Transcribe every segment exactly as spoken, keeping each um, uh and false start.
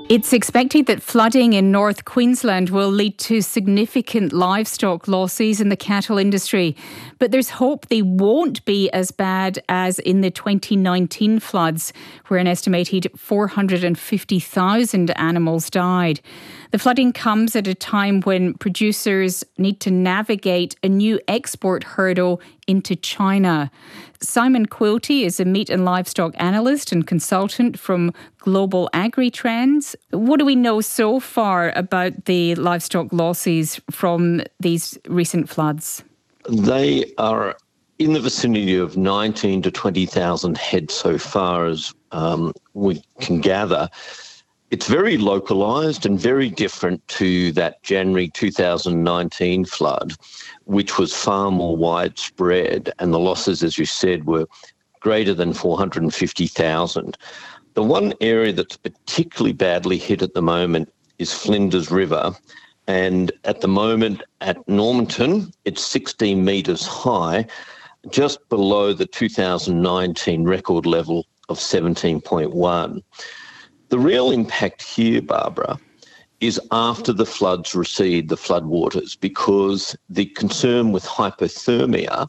It's expected that flooding in North Queensland will lead to significant livestock losses in the cattle industry. But there's hope they won't be as bad as in the twenty nineteen floods, where an estimated four hundred fifty thousand animals died. The flooding comes at a time when producers need to navigate a new export hurdle into China. Simon Quilty is a meat and livestock analyst and consultant from Global Agri Trends. What do we know so far about the livestock losses from these recent floods? They are in the vicinity of nineteen to twenty thousand head so far as um, we can gather. It's very localised and very different to that January two thousand nineteen flood, which was far more widespread, and the losses, as you said, were greater than four hundred fifty thousand. The one area that's particularly badly hit at the moment is Flinders River, and at the moment at Normanton, it's sixteen metres high, just below the two thousand nineteen record level of seventeen point one. The real impact here, Barbara, is after the floods recede, the floodwaters, because the concern with hypothermia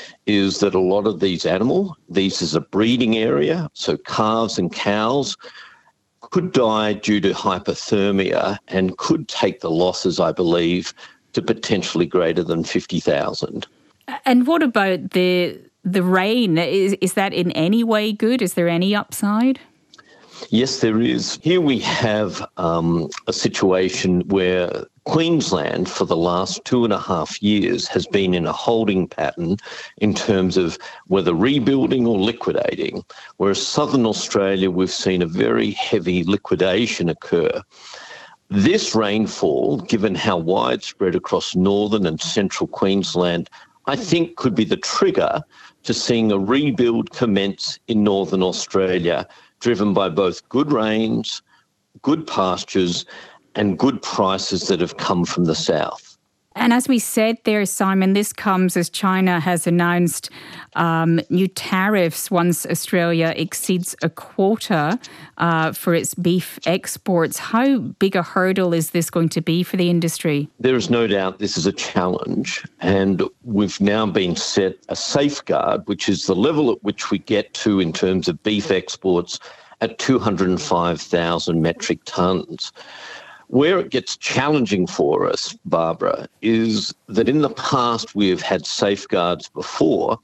is that a lot of these animals, these is a breeding area, so calves and cows, could die due to hypothermia and could take the losses, I believe, to potentially greater than fifty thousand. And what about the the rain? Is, is that in any way good? Is there any upside? Yes, there is. Here we have um, a situation where Queensland for the last two and a half years has been in a holding pattern in terms of whether rebuilding or liquidating, whereas Southern Australia we've seen a very heavy liquidation occur. This rainfall, given how widespread across northern and central Queensland, I think could be the trigger to seeing a rebuild commence in northern Australia, driven by both good rains, good pastures, and good prices that have come from the south. And as we said there, Simon, this comes as China has announced um, new tariffs once Australia exceeds a quota uh, for its beef exports. How big a hurdle is this going to be for the industry? There is no doubt this is a challenge, and we've now been set a safeguard, which is the level at which we get to in terms of beef exports at two hundred five thousand metric tonnes. Where it gets challenging for us, Barbara, is that in the past we have had safeguards before,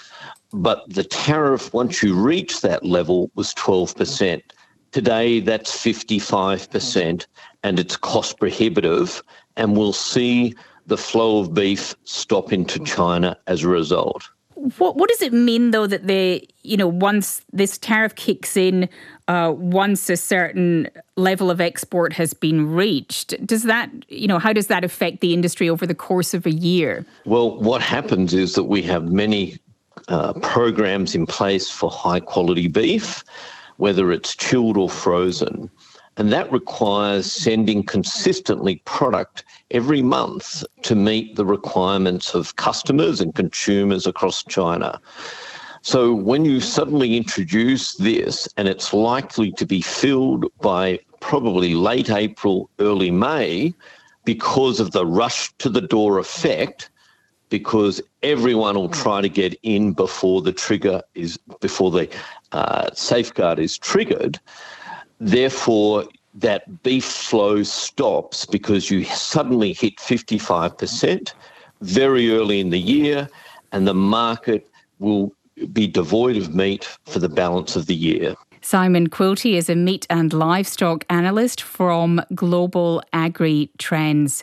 but the tariff, once you reach that level, was twelve percent. Today, that's fifty-five percent, and it's cost prohibitive, and we'll see the flow of beef stop into China as a result. What what does it mean, though, that they, you know, once this tariff kicks in, uh, once a certain level of export has been reached, does that, you know, how does that affect the industry over the course of a year? Well, what happens is that we have many uh, programs in place for high quality beef, whether it's chilled or frozen. And that requires sending consistently product every month to meet the requirements of customers and consumers across China. So when you suddenly introduce this, and it's likely to be filled by probably late April, early May, because of the rush to the door effect, because everyone will try to get in before the trigger is, before the uh, safeguard is triggered. Therefore, that beef flow stops because you suddenly hit fifty-five percent very early in the year, and the market will be devoid of meat for the balance of the year. Simon Quilty is a meat and livestock analyst from Global Agri Trends.